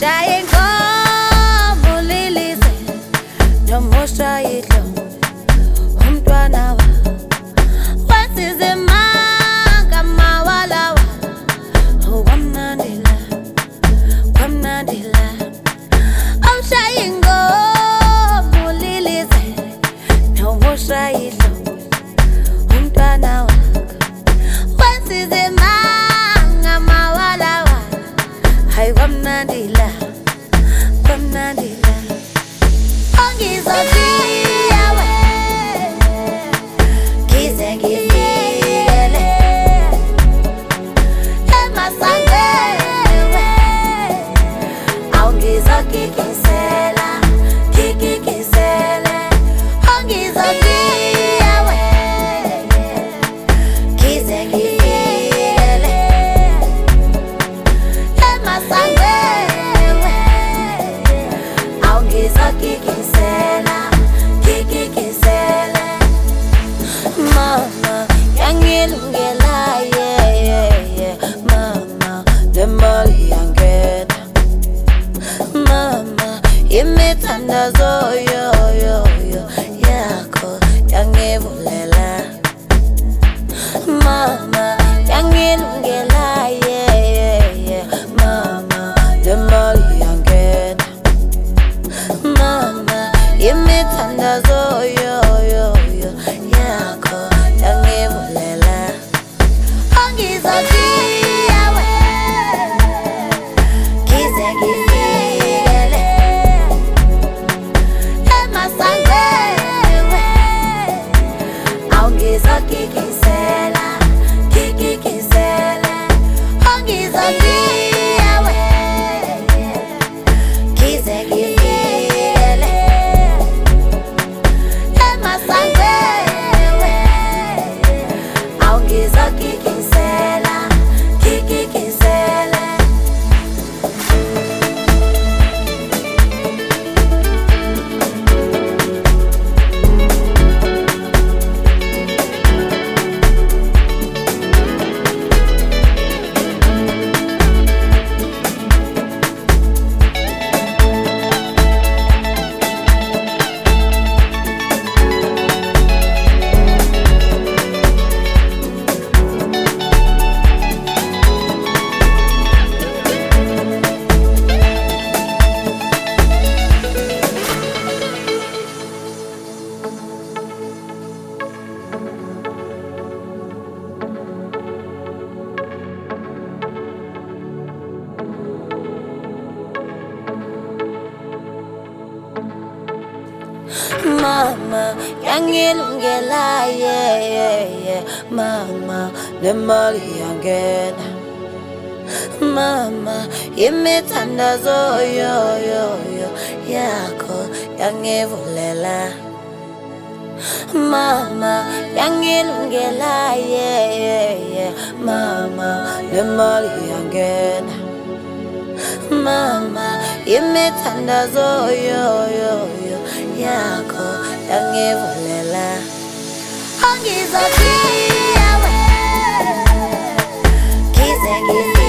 Shying como lilize, no more shy lo. Umtwana wa, wasize manga mawala wa. Wamnandila, wamnandila. I'm shying como lilize, no more shy lo. Umtwana wa, wasize manga mawala wa. Hai wamnandila, wamnandila. Ongizotia we, kize kizele. Emasange we, ongizokikisela, kikikisele. Ongizotia we, kize kizele. Emasange we, ongizokikisela, kikikisele. Mama, yangilungela, yeah, yeah, yeah. Mama, le mali yangena. Mama, imithandazo yo yo yo yakho yangivulela. Mama, yangilungela, yeah, yeah, yeah. Mama, le mali yangena. Mama, imithandazo yo yo yo yakho yangivulela. Ongizotia we, kize kifikele. Emasange we, ongizokikisela, kikikisele. Ongizotia we, kize kifikele. Emasange we, ongizokikisela, kikikisele. Mama, yangilungela, yeah, yeah, yeah. Mama, le mali yangena. Mama, imithandazo yo yo yo yakho yangivulela. Mama, yangilungela, yeah, yeah, yeah. Mama, le mali yangena. Mama, imithandazo yo yo yo yakho yangivulela. Ongizotia we, kize kize.